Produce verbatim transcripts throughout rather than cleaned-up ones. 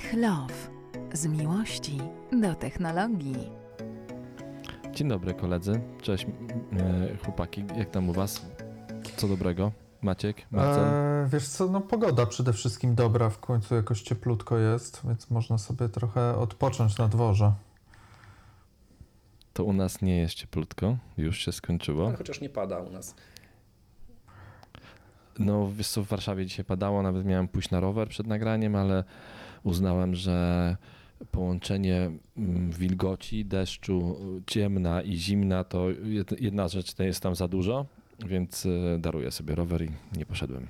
Tech Love. Z miłości do technologii. Dzień dobry koledzy, cześć e, chłopaki, jak tam u was? Co dobrego? Maciek, Marcel? Eee, wiesz co, no pogoda przede wszystkim dobra, w końcu jakoś cieplutko jest, więc można sobie trochę odpocząć na dworze. To u nas nie jest cieplutko, już się skończyło. Ale chociaż nie pada u nas. No wiesz co, w Warszawie dzisiaj padało, nawet miałem pójść na rower przed nagraniem, ale uznałem, że połączenie wilgoci, deszczu, ciemna i zimna to jedna rzecz to jest tam za dużo, więc daruję sobie rower i nie poszedłem.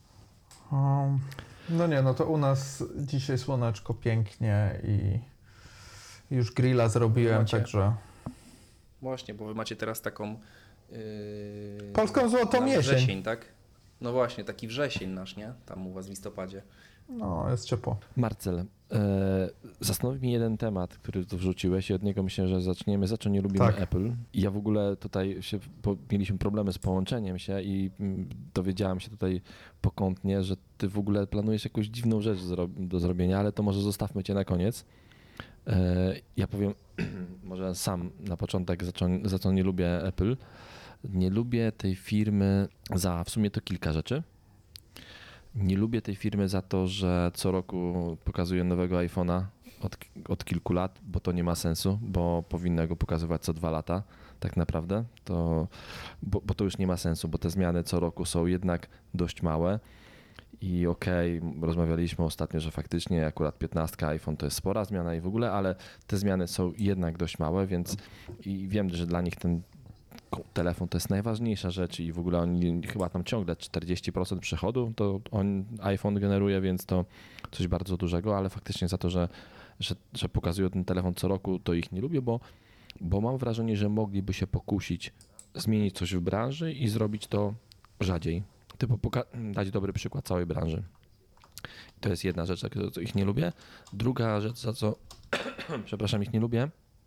Um, no nie, no to u nas dzisiaj słoneczko pięknie i już grilla zrobiłem, macie, także... Właśnie, bo wy macie teraz taką... Yy, Polską złotą jesień. Wrzesień, tak? No właśnie, taki wrzesień nasz, nie? Tam u was w listopadzie. No, jest ciepło. Marcel, e, zastanowi mnie jeden temat, który tu wrzuciłeś i od niego myślę, że zaczniemy. Za co nie lubimy Tak. Apple. I ja w ogóle tutaj się, po, mieliśmy problemy z połączeniem się i mm, dowiedziałem się tutaj pokątnie, że ty w ogóle planujesz jakąś dziwną rzecz zro, do zrobienia, ale to może zostawmy cię na koniec. E, ja powiem może sam na początek, za co, za co nie lubię Apple. Nie lubię tej firmy za w sumie to kilka rzeczy. Nie lubię tej firmy za to, że co roku pokazuje nowego iPhone'a od, od kilku lat, bo to nie ma sensu, bo powinna go pokazywać co dwa lata tak naprawdę, to, bo, bo to już nie ma sensu, bo te zmiany co roku są jednak dość małe i okej, okay, rozmawialiśmy ostatnio, że faktycznie akurat piętnastka iPhone to jest spora zmiana i w ogóle, ale te zmiany są jednak dość małe, więc i wiem, że dla nich ten telefon to jest najważniejsza rzecz i w ogóle oni chyba tam ciągle czterdzieści procent przychodu to on, iPhone generuje, więc to coś bardzo dużego, ale faktycznie za to, że, że, że pokazują ten telefon co roku, to ich nie lubię, bo, bo mam wrażenie, że mogliby się pokusić zmienić coś w branży i zrobić to rzadziej. Typu poka- dać dobry przykład całej branży. To jest jedna rzecz, za co ich nie lubię. Druga rzecz, za co przepraszam, ich nie lubię,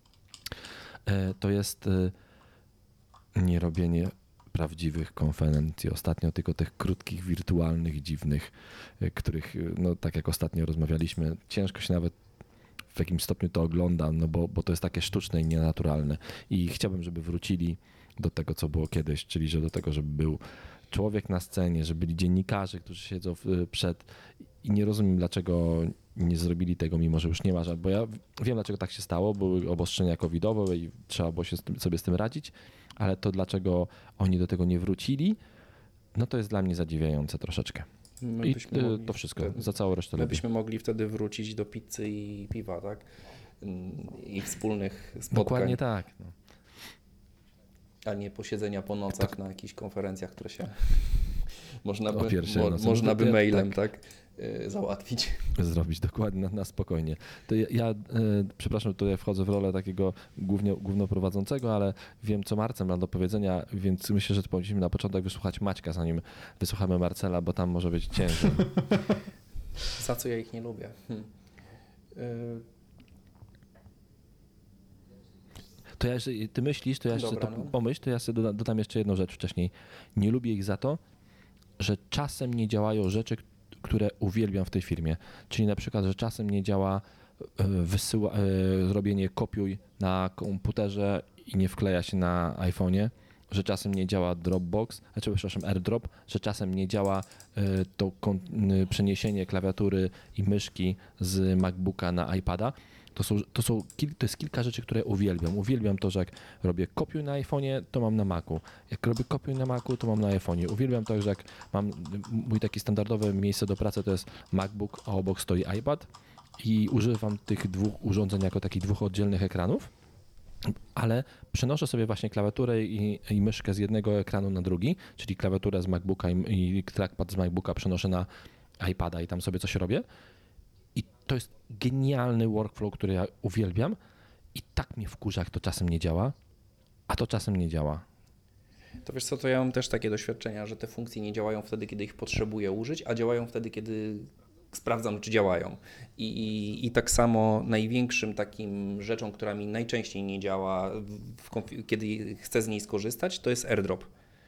to jest nie robienie prawdziwych konferencji ostatnio, tylko tych krótkich, wirtualnych, dziwnych, których, no tak jak ostatnio rozmawialiśmy, ciężko się nawet w jakimś stopniu to ogląda, no bo, bo to jest takie sztuczne i nienaturalne. I chciałbym, żeby wrócili do tego, co było kiedyś, czyli że do tego, żeby był człowiek na scenie, żeby byli dziennikarze, którzy siedzą przed i nie rozumiem, dlaczego nie zrobili tego, mimo że już nie ma, bo ja wiem, dlaczego tak się stało, były obostrzenia covidowe i trzeba było się z tym, sobie z tym radzić, ale to dlaczego oni do tego nie wrócili, no to jest dla mnie zadziwiające troszeczkę. My I to wszystko, wtedy, za całą resztę my lubię. byśmy mogli wtedy wrócić do pizzy i piwa, tak? I wspólnych spotkań. Dokładnie tak. No. A nie posiedzenia po nocach tak. Na jakichś konferencjach, które się można O by, pierwszej mo, nocy. można by Ja- mailem tak. tak, yy, załatwić. Zrobić dokładnie na, na spokojnie. To ja, ja e, przepraszam, tutaj wchodzę w rolę takiego głównie, głównoprowadzącego, ale wiem, co Marcel ma do powiedzenia, więc myślę, że powinniśmy na początek wysłuchać Maćka, zanim wysłuchamy Marcela, bo tam może być ciężej. Za co ja ich nie lubię? Hmm. Yy, To ja, jeżeli ty myślisz, to ja jeszcze Dobra, to no. pomyśl, to ja sobie doda, dodam jeszcze jedną rzecz wcześniej. Nie lubię ich za to, że czasem nie działają rzeczy, które uwielbiam w tej firmie. Czyli na przykład, że czasem nie działa e, wysyła, e, zrobienie kopiuj na komputerze i nie wkleja się na iPhone'ie, że czasem nie działa Dropbox, znaczy, przepraszam, AirDrop, że czasem nie działa e, to kon, e, przeniesienie klawiatury i myszki z MacBooka na iPada. To, są, to, są, to jest kilka rzeczy, które uwielbiam. Uwielbiam to, że jak robię kopiuj na iPhone'ie, to mam na Macu. Jak robię kopiuj na Macu, to mam na iPhone'ie. Uwielbiam to, że jak mam mój taki standardowe miejsce do pracy, to jest MacBook, a obok stoi iPad i używam tych dwóch urządzeń jako takich dwóch oddzielnych ekranów, ale przenoszę sobie właśnie klawiaturę i, i myszkę z jednego ekranu na drugi, czyli klawiaturę z MacBooka i, i trackpad z MacBooka przenoszę na iPada i tam sobie coś robię. I to jest genialny workflow, który ja uwielbiam i tak mnie wkurza, jak to czasem nie działa, a to czasem nie działa. To wiesz co, to ja mam też takie doświadczenia, że te funkcje nie działają wtedy, kiedy ich potrzebuję użyć, a działają wtedy, kiedy sprawdzam, czy działają. I, i, i tak samo największym takim rzeczą, która mi najczęściej nie działa, w konf- kiedy chcę z niej skorzystać, to jest AirDrop.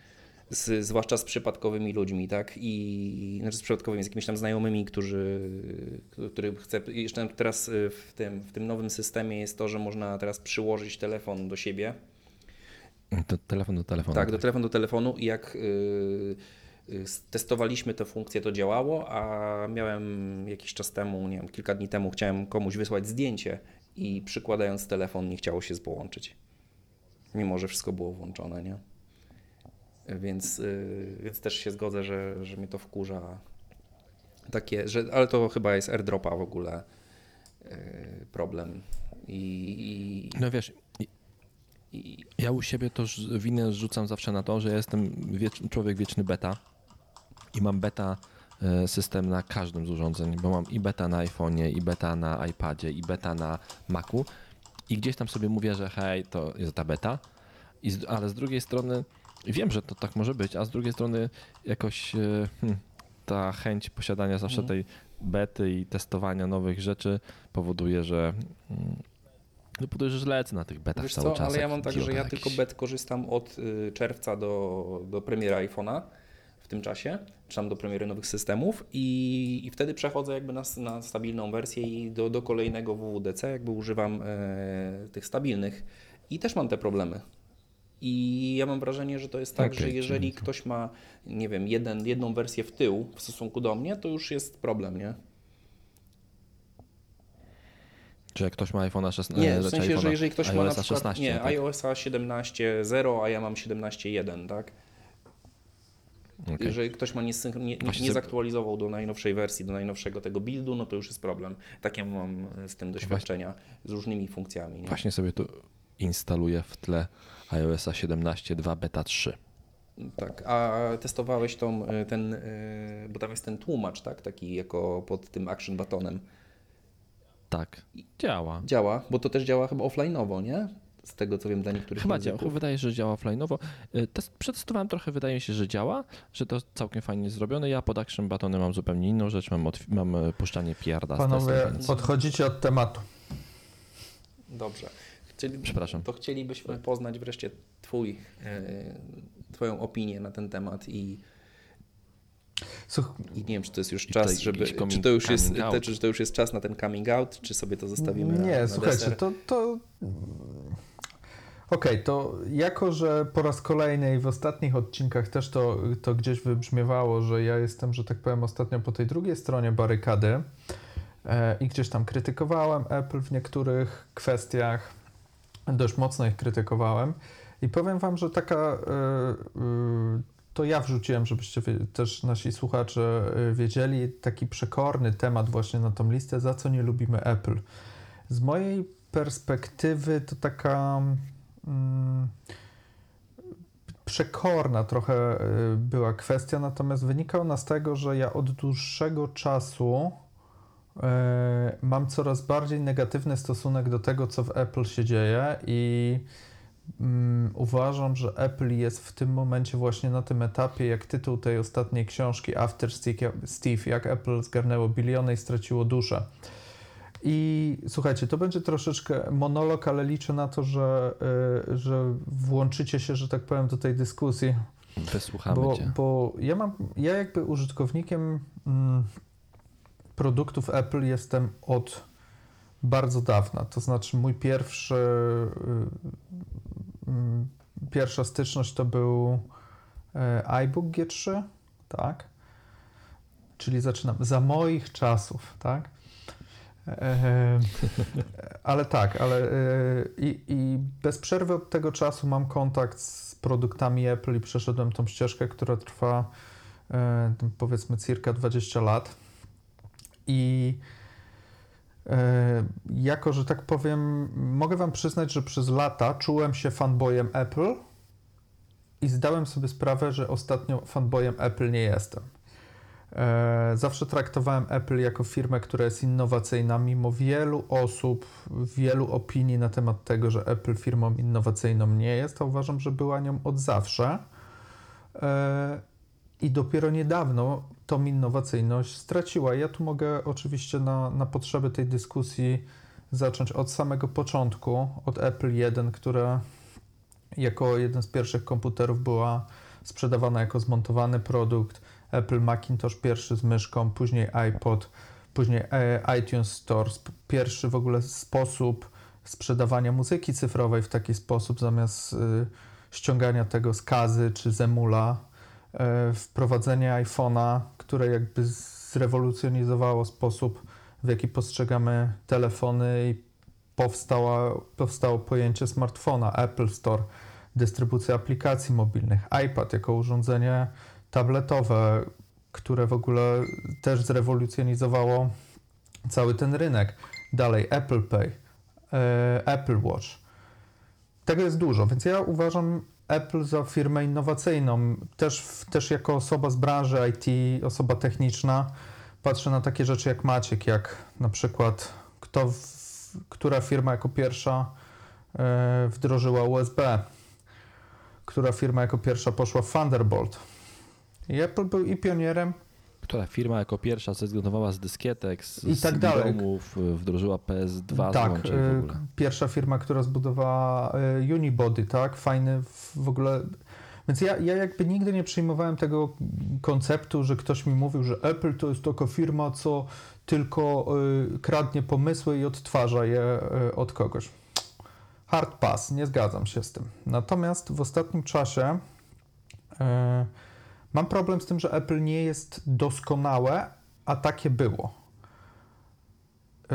z, zwłaszcza z przypadkowymi ludźmi, tak? I znaczy z przypadkowymi, z jakimiś tam znajomymi, którzy, których chcę. Jeszcze teraz w tym, w tym nowym systemie jest to, że można teraz przyłożyć telefon do siebie. To telefon do telefonu. Tak, do telefonu do telefonu i jak y, y, testowaliśmy tę funkcję, to działało, a miałem jakiś czas temu, nie wiem, kilka dni temu chciałem komuś wysłać zdjęcie i przykładając telefon nie chciało się połączyć. Mimo że wszystko było włączone, nie? Więc, yy, więc też się zgodzę, że, że mnie to wkurza. Takie, że, ale to chyba jest AirDropa w ogóle yy, problem. I, i, No wiesz, i, ja u siebie to winę zrzucam zawsze na to, że ja jestem wiecz, człowiek wieczny beta i mam beta e, system na każdym z urządzeń, bo mam i beta na iPhone'ie, i beta na iPadzie, i beta na Macu i gdzieś tam sobie mówię, że hej, to jest ta beta, I z, ale z drugiej strony wiem, że to tak może być, a z drugiej strony jakoś e, hmm, ta chęć posiadania zawsze tej bety i testowania nowych rzeczy powoduje, że hmm, no powoduje, że lecę na tych betach wiesz cały co, czas. ale ja jak mam tak, idiota że ja jakiś. tylko bet korzystam od y, czerwca do, do premiery iPhone'a w tym czasie, czy tam do premiery nowych systemów i, i wtedy przechodzę jakby na, na stabilną wersję i do, do kolejnego W W D C jakby używam e, tych stabilnych i też mam te problemy. I ja mam wrażenie, że to jest tak, Okay, że jeżeli czyli... ktoś ma, nie wiem, jeden, jedną wersję w tył w stosunku do mnie, to już jest problem, nie? Czy jak ktoś ma iPhone'a szesnaście, Nie, w sensie, że jeżeli ktoś ma na przykład szesnaście, nie, no tak? iOSa siedemnaście zero, a ja mam siedemnaście jeden, tak? Okay. Jeżeli ktoś ma nie, nie, nie sobie... zaktualizował do najnowszej wersji, do najnowszego tego buildu, no to już jest problem. Takie mam z tym doświadczenia, z różnymi funkcjami. Nie? Właśnie sobie tu instaluję w tle iOSa siedemnaście dwa beta trzy. Tak, a testowałeś tą, ten, bo tam jest ten tłumacz, tak? Taki jako pod tym action buttonem. Tak, działa. Działa, bo to też działa chyba offline'owo, nie? Z tego co wiem dla niektórych Chyba języków. działa, wydaje się, że działa offline'owo. Test, przetestowałem trochę, wydaje mi się, że działa, że to całkiem fajnie zrobione. Ja pod action buttonem mam zupełnie inną rzecz, mam, otw- mam puszczanie P R D A z Panowie, testem, więc... odchodzicie od tematu. Dobrze. Chcieli, Przepraszam. To chcielibyśmy poznać wreszcie twój, e, twoją opinię na ten temat i, Słuch... i nie wiem, czy to jest już I czas, to żeby, jakiś coming- czy to już jest, coming out. te, czy to już jest czas na ten coming out, czy sobie to zostawimy Nie, na, na słuchajcie, deser? to... to... Okej, okay, to jako, że po raz kolejny i w ostatnich odcinkach też to, to gdzieś wybrzmiewało, że ja jestem, że tak powiem, ostatnio po tej drugiej stronie barykady e, i gdzieś tam krytykowałem Apple w niektórych kwestiach, dość mocno ich krytykowałem i powiem wam, że taka, e, e, to ja wrzuciłem, żebyście wie, też nasi słuchacze wiedzieli, taki przekorny temat właśnie na tą listę, za co nie lubimy Apple. Z mojej perspektywy to taka... przekorna trochę była kwestia, natomiast wynika ona z tego, że ja od dłuższego czasu mam coraz bardziej negatywny stosunek do tego, co w Apple się dzieje i uważam, że Apple jest w tym momencie właśnie na tym etapie, jak tytuł tej ostatniej książki After Steve, jak Apple zgarnęło biliony i straciło duszę. I słuchajcie, to będzie troszeczkę monolog, ale liczę na to, że, y, że włączycie się, że tak powiem, do tej dyskusji. Wysłuchamy bo, cię. Bo ja mam, ja jakby użytkownikiem mm, produktów Apple jestem od bardzo dawna. To znaczy mój pierwszy, y, y, pierwsza styczność to był y, iBook G trzy, tak? Czyli zaczynam za moich czasów, tak? E, ale tak, ale e, i, i bez przerwy od tego czasu mam kontakt z produktami Apple i przeszedłem tą ścieżkę, która trwa e, powiedzmy circa dwadzieścia lat i e, jako, że tak powiem, mogę wam przyznać, że przez lata czułem się fanboyem Apple i zdałem sobie sprawę, że ostatnio fanboyem Apple nie jestem. Zawsze traktowałem Apple jako firmę, która jest innowacyjna, mimo wielu osób, wielu opinii na temat tego, że Apple firmą innowacyjną nie jest, a uważam, że była nią od zawsze. I dopiero niedawno tą innowacyjność straciła. Ja tu mogę oczywiście na, na potrzeby tej dyskusji zacząć od samego początku, od Apple jeden, która jako jeden z pierwszych komputerów była sprzedawana jako zmontowany produkt, Apple Macintosh pierwszy z myszką, później iPod, później iTunes Store, pierwszy w ogóle sposób sprzedawania muzyki cyfrowej w taki sposób, zamiast y, ściągania tego z Kazy czy z Emula, y, wprowadzenie iPhone'a, które jakby zrewolucjonizowało sposób, w jaki postrzegamy telefony i powstała, powstało pojęcie smartfona, Apple Store, dystrybucja aplikacji mobilnych, iPad jako urządzenie tabletowe, które w ogóle też zrewolucjonizowało cały ten rynek. Dalej Apple Pay, e, Apple Watch. Tego jest dużo, więc ja uważam Apple za firmę innowacyjną. Też, też jako osoba z branży I T, osoba techniczna, patrzę na takie rzeczy jak Maciek, jak na przykład kto, w, która firma jako pierwsza e, wdrożyła U S B, która firma jako pierwsza poszła w Thunderbolt. I Apple był i pionierem, Która firma jako pierwsza zrezygnowała z dyskietek, z, I tak z dalej. domów, wdrożyła P S dwa tak, złącze i w ogóle. y, pierwsza firma, która zbudowała y, Unibody, tak, fajny w, w ogóle. Więc ja, ja jakby nigdy nie przyjmowałem tego konceptu, że ktoś mi mówił, że Apple to jest taka firma, co tylko y, kradnie pomysły i odtwarza je y, od kogoś. Hard pass, nie zgadzam się z tym. Natomiast w ostatnim czasie y, mam problem z tym, że Apple nie jest doskonałe, a takie było. Yy,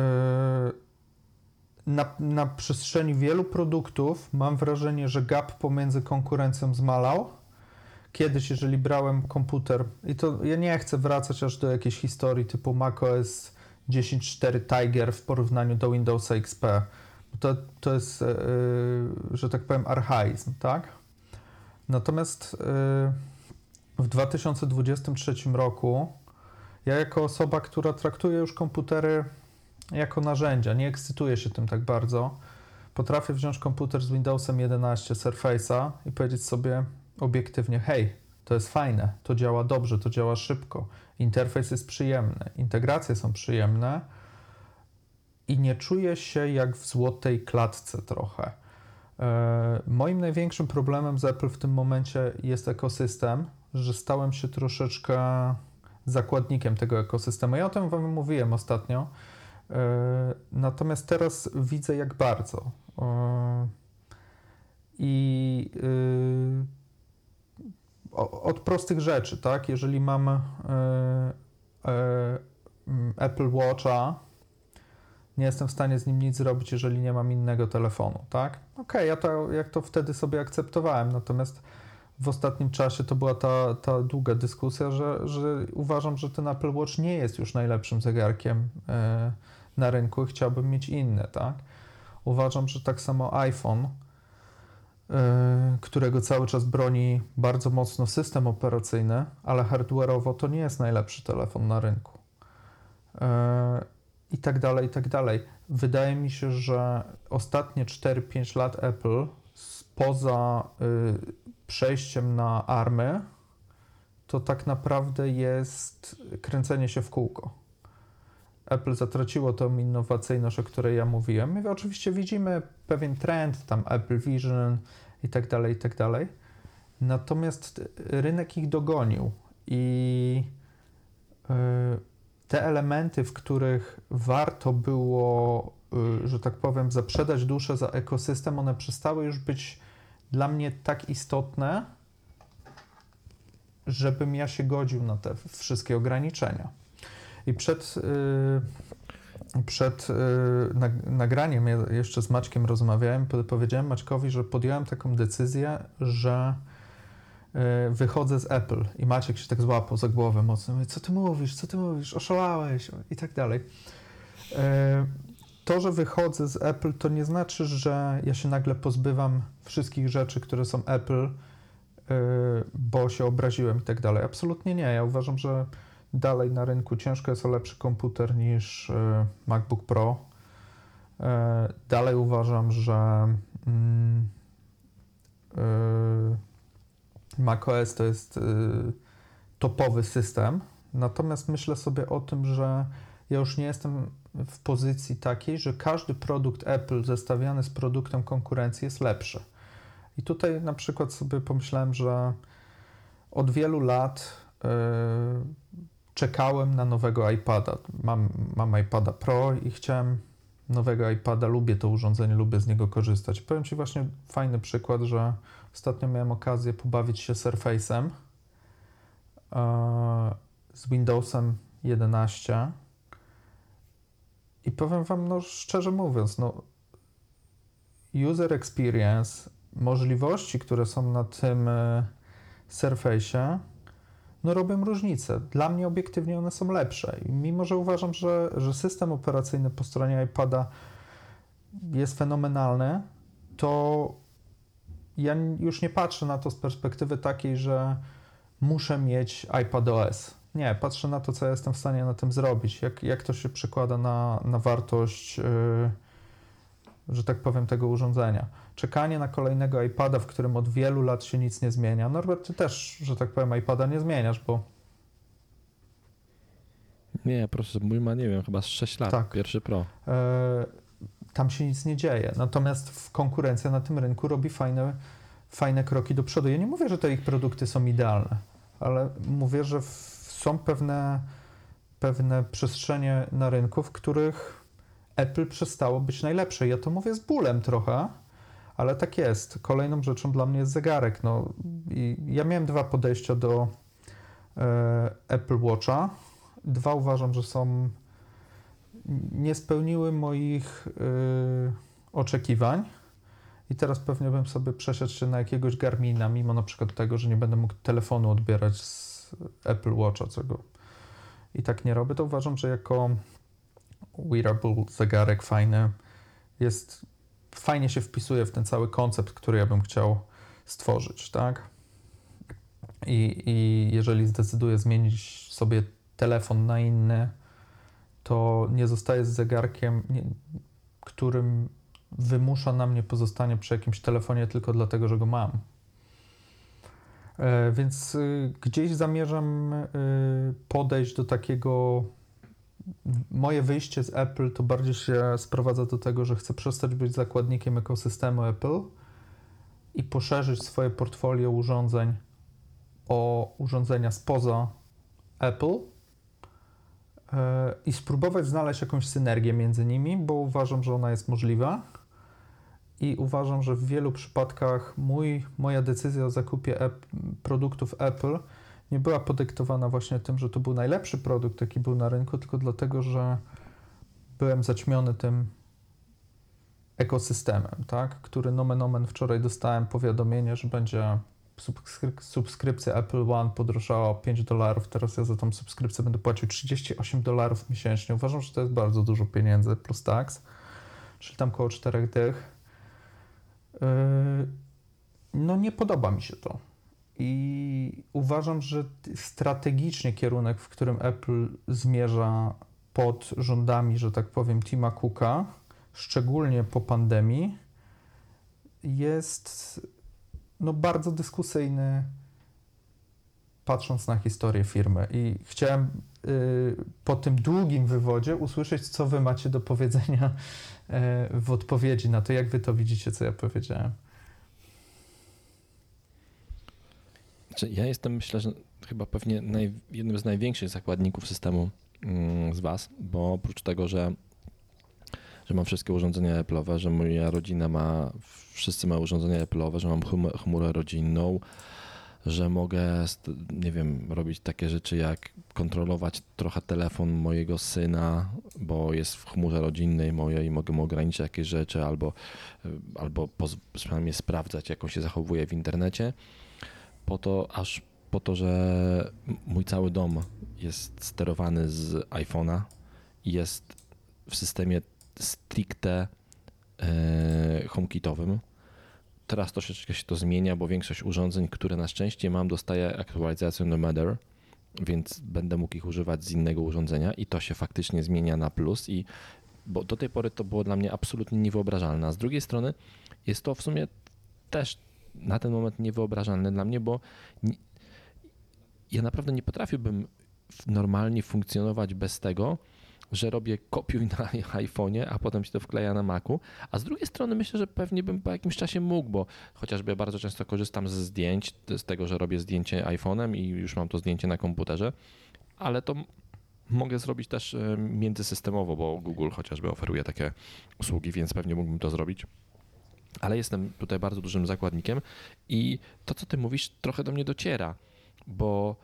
na, na przestrzeni wielu produktów mam wrażenie, że gap pomiędzy konkurencją zmalał. Kiedyś, jeżeli brałem komputer, i to ja nie chcę wracać aż do jakiejś historii typu macOS dziesięć cztery Tiger w porównaniu do Windowsa X P. To, to jest, yy, że tak powiem, archaizm, tak? Natomiast yy, w dwa tysiące dwudziestym trzecim roku ja jako osoba, która traktuje już komputery jako narzędzia, nie ekscytuję się tym tak bardzo, potrafię wziąć komputer z Windowsem jedenaście, Surface'a i powiedzieć sobie obiektywnie, hej, to jest fajne, to działa dobrze, to działa szybko, interfejs jest przyjemny, integracje są przyjemne i nie czuję się jak w złotej klatce trochę. E, moim największym problemem z Apple w tym momencie jest ekosystem, że stałem się troszeczkę zakładnikiem tego ekosystemu. Ja o tym wam mówiłem ostatnio, yy, natomiast teraz widzę jak bardzo. Yy, I yy, od prostych rzeczy, tak? Jeżeli mam yy, yy, Apple Watcha, nie jestem w stanie z nim nic zrobić, jeżeli nie mam innego telefonu, tak? Okej, okay, ja to, jak to wtedy sobie akceptowałem, natomiast w ostatnim czasie to była ta, ta długa dyskusja, że, że uważam, że ten Apple Watch nie jest już najlepszym zegarkiem e, na rynku i chciałbym mieć inny, tak? Uważam, że tak samo iPhone, e, którego cały czas broni bardzo mocno system operacyjny, ale hardware'owo to nie jest najlepszy telefon na rynku. E, I tak dalej, i tak dalej. Wydaje mi się, że ostatnie cztery pięć lat Apple poza y, przejściem na ARMy, to tak naprawdę jest kręcenie się w kółko. Apple zatraciło tą innowacyjność, o której ja mówiłem. My oczywiście widzimy pewien trend, tam Apple Vision i tak dalej, i tak dalej. Natomiast rynek ich dogonił i y, te elementy, w których warto było, y, że tak powiem, zaprzedać duszę za ekosystem, one przestały już być dla mnie tak istotne, żebym ja się godził na te wszystkie ograniczenia. I przed, yy, przed yy, nagraniem ja jeszcze z Maćkiem rozmawiałem, powiedziałem Maćkowi, że podjąłem taką decyzję, że yy, wychodzę z Apple. I Maciek się tak złapał za głowę mocno. Mówi, co ty mówisz, co ty mówisz, oszalałeś i tak dalej. Yy, To, że wychodzę z Apple, to nie znaczy, że ja się nagle pozbywam wszystkich rzeczy, które są Apple, yy, bo się obraziłem i tak dalej. Absolutnie nie. Ja uważam, że dalej na rynku ciężko jest o lepszy komputer niż yy, MacBook Pro. Yy, dalej uważam, że yy, yy, macOS to jest yy, topowy system. Natomiast myślę sobie o tym, że ja już nie jestem w pozycji takiej, że każdy produkt Apple zestawiany z produktem konkurencji jest lepszy. I tutaj na przykład sobie pomyślałem, że od wielu lat yy, czekałem na nowego iPada. Mam, mam iPada Pro i chciałem nowego iPada, lubię to urządzenie, lubię z niego korzystać. Powiem Ci właśnie fajny przykład, że ostatnio miałem okazję pobawić się Surface'em yy, z Windowsem jedenaście i powiem Wam, no szczerze mówiąc, no user experience, możliwości, które są na tym Surface'ie, no robią różnicę. Dla mnie obiektywnie one są lepsze. I mimo że uważam, że, że system operacyjny po stronie iPada jest fenomenalny, to ja już nie patrzę na to z perspektywy takiej, że muszę mieć iPadOS. Nie, patrzę na to, co ja jestem w stanie na tym zrobić. Jak, jak to się przekłada na, na wartość, yy, że tak powiem, tego urządzenia. Czekanie na kolejnego iPada, w którym od wielu lat się nic nie zmienia. Norbert, ty też, że tak powiem, iPada nie zmieniasz, bo... Nie, proszę, mój ma, nie wiem, chyba z sześć lat, Tak. pierwszy Pro. E, tam się nic nie dzieje. Natomiast w konkurencja na tym rynku robi fajne, fajne kroki do przodu. Ja nie mówię, że te ich produkty są idealne, ale mówię, że w, są pewne, pewne przestrzenie na rynku, w których Apple przestało być najlepsze. Ja to mówię z bólem trochę, ale tak jest. Kolejną rzeczą dla mnie jest zegarek. No, i ja miałem dwa podejścia do e, Apple Watcha. Dwa uważam, że są nie spełniły moich y, oczekiwań i teraz pewnie bym sobie przesiadł się na jakiegoś Garmina, mimo na przykład tego, że nie będę mógł telefonu odbierać z Apple Watcha, czego i tak nie robię, to uważam, że jako wearable zegarek fajny jest, fajnie się wpisuje w ten cały koncept, który ja bym chciał stworzyć, tak? I, i jeżeli zdecyduję zmienić sobie telefon na inny, to nie zostaje z zegarkiem, nie, którym wymusza na mnie pozostanie przy jakimś telefonie tylko dlatego, że go mam. E, więc y, gdzieś zamierzam y, podejść do takiego... Moje wyjście z Apple to bardziej się sprowadza do tego, że chcę przestać być zakładnikiem ekosystemu Apple i poszerzyć swoje portfolio urządzeń o urządzenia spoza Apple i spróbować znaleźć jakąś synergię między nimi, bo uważam, że ona jest możliwa i uważam, że w wielu przypadkach mój, moja decyzja o zakupie ap- produktów Apple nie była podyktowana właśnie tym, że to był najlepszy produkt, jaki był na rynku, tylko dlatego, że byłem zaćmiony tym ekosystemem, tak? Który nomen omen wczoraj dostałem powiadomienie, że będzie subskryp- subskrypcja Apple One podrożała o pięć dolarów, teraz ja za tą subskrypcję będę płacił trzydzieści osiem dolarów miesięcznie. Uważam, że to jest bardzo dużo pieniędzy plus tax, czyli tam koło czterech dych. Yy, no nie podoba mi się to. I uważam, że strategicznie kierunek, w którym Apple zmierza pod rządami, że tak powiem, Tima Cooka, szczególnie po pandemii, jest no, bardzo dyskusyjny, patrząc na historię firmy. I chciałem y, po tym długim wywodzie usłyszeć, co wy macie do powiedzenia y, w odpowiedzi na to, jak wy to widzicie, co ja powiedziałem. Ja jestem, myślę, że chyba pewnie naj, jednym z największych zakładników systemu mm, z was, bo oprócz tego, że, że mam wszystkie urządzenia Apple'owe, że moja rodzina ma, wszyscy mają urządzenia Apple'owe, że mam chmurę, chmurę rodzinną, że mogę, nie wiem, robić takie rzeczy jak kontrolować trochę telefon mojego syna, bo jest w chmurze rodzinnej mojej i mogę mu ograniczyć jakieś rzeczy albo, albo poz, przynajmniej sprawdzać, jak on się zachowuje w internecie. Po to, aż po to, że mój cały dom jest sterowany z iPhone'a i jest w systemie stricte e, HomeKitowym. Teraz troszeczkę się to zmienia, bo większość urządzeń, które na szczęście mam, dostaje aktualizację do Matter, więc będę mógł ich używać z innego urządzenia i to się faktycznie zmienia na plus, i bo do tej pory to było dla mnie absolutnie niewyobrażalne. A z drugiej strony jest to w sumie też na ten moment niewyobrażalne dla mnie, bo nie, ja naprawdę nie potrafiłbym normalnie funkcjonować bez tego, że robię kopiuj na iPhone'ie, a potem się to wkleja na Macu, a z drugiej strony myślę, że pewnie bym po jakimś czasie mógł, bo chociażby ja bardzo często korzystam ze zdjęć, z tego, że robię zdjęcie iPhone'em i już mam to zdjęcie na komputerze, ale to mogę zrobić też międzysystemowo, bo Google chociażby oferuje takie usługi, więc pewnie mógłbym to zrobić. Ale jestem tutaj bardzo dużym zakładnikiem i to, co ty mówisz, trochę do mnie dociera, bo,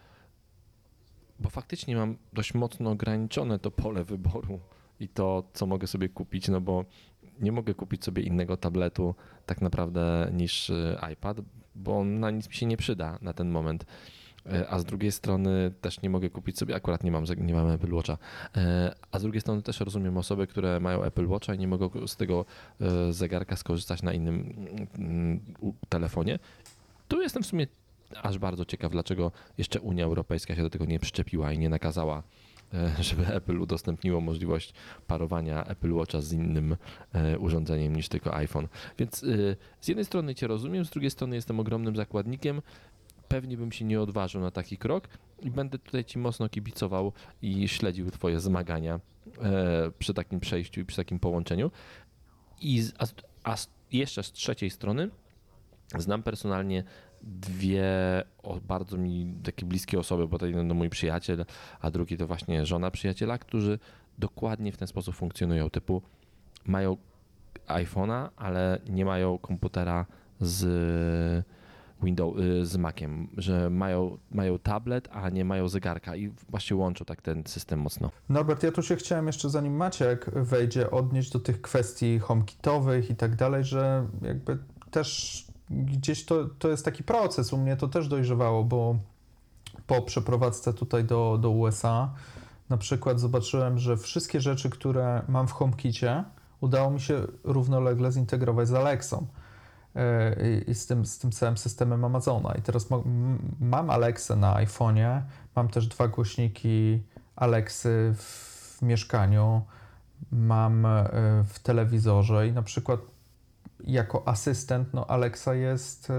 bo faktycznie mam dość mocno ograniczone to pole wyboru i to, co mogę sobie kupić, no bo nie mogę kupić sobie innego tabletu tak naprawdę niż iPad, bo on na nic mi się nie przyda na ten moment. A z drugiej strony też nie mogę kupić sobie, akurat nie mam, nie mam Apple Watcha, a z drugiej strony też rozumiem osoby, które mają Apple Watcha i nie mogą z tego zegarka skorzystać na innym telefonie. Tu jestem w sumie aż bardzo ciekaw, dlaczego jeszcze Unia Europejska się do tego nie przyczepiła i nie nakazała, żeby Apple udostępniło możliwość parowania Apple Watcha z innym urządzeniem niż tylko iPhone. Więc z jednej strony cię rozumiem, z drugiej strony jestem ogromnym zakładnikiem. Pewnie bym się nie odważył na taki krok i będę tutaj ci mocno kibicował i śledził twoje zmagania e, przy takim przejściu i przy takim połączeniu. I z, a, a jeszcze z trzeciej strony znam personalnie dwie o, bardzo mi takie bliskie osoby, bo to jeden to mój przyjaciel, a drugi to właśnie żona przyjaciela, którzy dokładnie w ten sposób funkcjonują, typu mają iPhone'a, ale nie mają komputera z Windows, z Maciem, że mają, mają tablet, a nie mają zegarka i właśnie łączą tak ten system mocno. Norbert, ja tu się chciałem jeszcze, zanim Maciek wejdzie, odnieść do tych kwestii HomeKitowych i tak dalej, że jakby też gdzieś to, to jest taki proces, u mnie to też dojrzewało, bo po przeprowadzce tutaj do, do U S A na przykład zobaczyłem, że wszystkie rzeczy, które mam w HomeKicie, udało mi się równolegle zintegrować z Alexą. I z tym, z tym całym systemem Amazona. I teraz mam Alexę na iPhone'ie, mam też dwa głośniki Alexy w mieszkaniu, mam w telewizorze i na przykład jako asystent no Alexa jest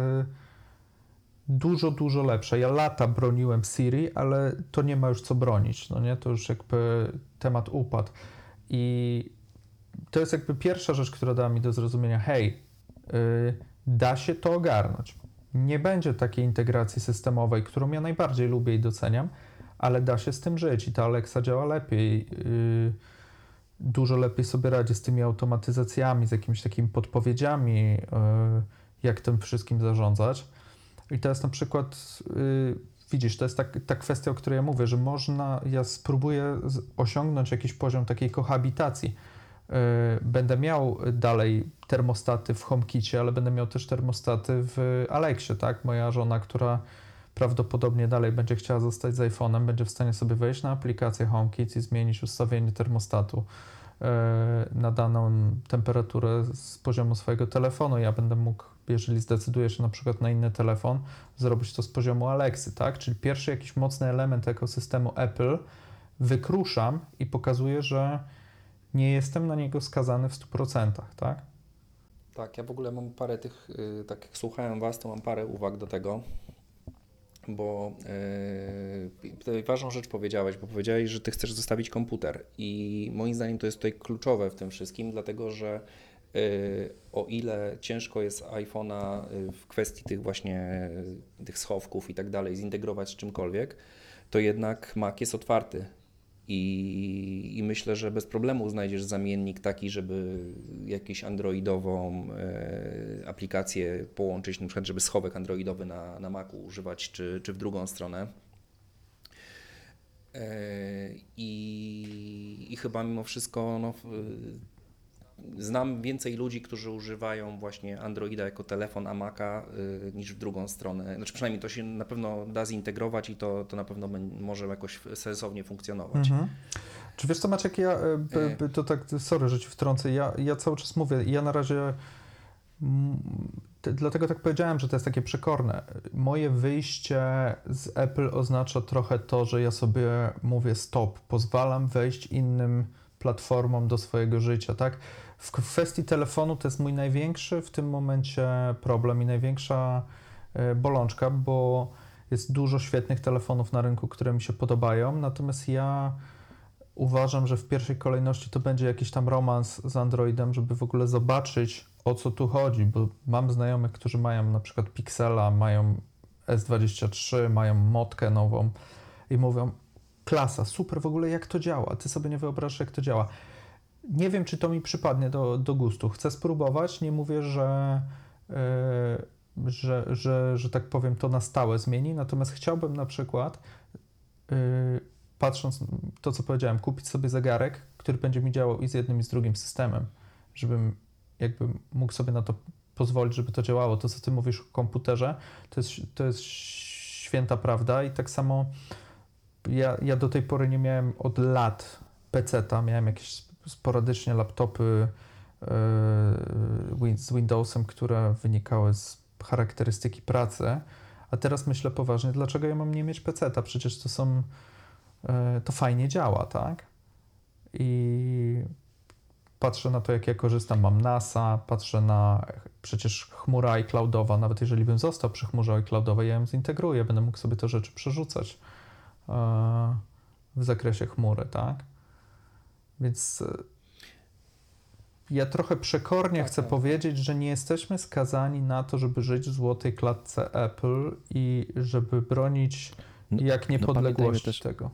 dużo, dużo lepsza. Ja lata broniłem Siri, ale to nie ma już co bronić, no nie? To już jakby temat upadł. I to jest jakby pierwsza rzecz, która dała mi do zrozumienia, hej, yy, da się to ogarnąć. Nie będzie takiej integracji systemowej, którą ja najbardziej lubię i doceniam, ale da się z tym żyć i ta Alexa działa lepiej. Yy, dużo lepiej sobie radzi z tymi automatyzacjami, z jakimiś takimi podpowiedziami, yy, jak tym wszystkim zarządzać. I to jest na przykład, yy, widzisz, to jest tak, ta kwestia, o której ja mówię, że można, ja spróbuję z, osiągnąć jakiś poziom takiej kohabitacji. Yy, będę miał dalej termostaty w HomeKicie, ale będę miał też termostaty w Alexie, tak? Moja żona, która prawdopodobnie dalej będzie chciała zostać z iPhone'em, będzie w stanie sobie wejść na aplikację HomeKit i zmienić ustawienie termostatu yy, na daną temperaturę z poziomu swojego telefonu. Ja będę mógł, jeżeli zdecyduję się na przykład na inny telefon, zrobić to z poziomu Alexy, tak? Czyli pierwszy jakiś mocny element ekosystemu Apple wykruszam i pokazuję, że nie jestem na niego skazany w stu procentach, tak? Tak, ja w ogóle mam parę tych, yy, tak jak słuchałem Was, to mam parę uwag do tego, bo yy, tutaj ważną rzecz powiedziałeś, bo powiedziałeś, że Ty chcesz zostawić komputer i moim zdaniem to jest tutaj kluczowe w tym wszystkim, dlatego że yy, o ile ciężko jest iPhone'a w kwestii tych właśnie yy, tych schowków i tak dalej zintegrować z czymkolwiek, to jednak Mac jest otwarty. I, I myślę, że bez problemu znajdziesz zamiennik taki, żeby jakąś androidową e, aplikację połączyć, na przykład żeby schowek androidowy na, na Macu używać, czy, czy w drugą stronę. E, i, I chyba mimo wszystko no, znam więcej ludzi, którzy używają właśnie Androida jako telefon, a Maca y, niż w drugą stronę. Znaczy przynajmniej to się na pewno da zintegrować i to, to na pewno może jakoś sensownie funkcjonować. Mhm. Czy wiesz co, Maciek, ja by, by to tak, sorry, że ci wtrącę, ja, ja cały czas mówię, ja na razie t- dlatego tak powiedziałem, że to jest takie przekorne. Moje wyjście z Apple oznacza trochę to, że ja sobie mówię stop, pozwalam wejść innym platformom do swojego życia, tak? W kwestii telefonu to jest mój największy w tym momencie problem i największa bolączka, bo jest dużo świetnych telefonów na rynku, które mi się podobają, natomiast ja uważam, że w pierwszej kolejności to będzie jakiś tam romans z Androidem, żeby w ogóle zobaczyć, o co tu chodzi, bo mam znajomych, którzy mają na przykład Pixela, mają S dwadzieścia trzy, mają motkę nową i mówią, klasa, super w ogóle jak to działa, ty sobie nie wyobrażasz jak to działa. Nie wiem, czy to mi przypadnie do, do gustu. Chcę spróbować, nie mówię, że, yy, że, że, że tak powiem to na stałe zmieni, natomiast chciałbym na przykład yy, patrząc to, co powiedziałem, kupić sobie zegarek, który będzie mi działał i z jednym i z drugim systemem, żebym jakby mógł sobie na to pozwolić, żeby to działało. To, co ty mówisz o komputerze, to jest, to jest święta prawda i tak samo ja, ja do tej pory nie miałem od lat peceta, miałem jakieś sporadycznie laptopy yy, z Windowsem, które wynikały z charakterystyki pracy, a teraz myślę poważnie, dlaczego ja mam nie mieć peceta? Przecież to są to fajnie działa, tak? I patrzę na to, jak ja korzystam, mam NASA, patrzę na przecież chmura iCloudowa, nawet jeżeli bym został przy chmurze iCloudowej, ja ją zintegruję, będę mógł sobie te rzeczy przerzucać w zakresie chmury, tak? Więc ja trochę przekornie tak, chcę tak. powiedzieć, że nie jesteśmy skazani na to, żeby żyć w złotej klatce Apple i żeby bronić No, jak no niepodległości pamiętajmy też, tego.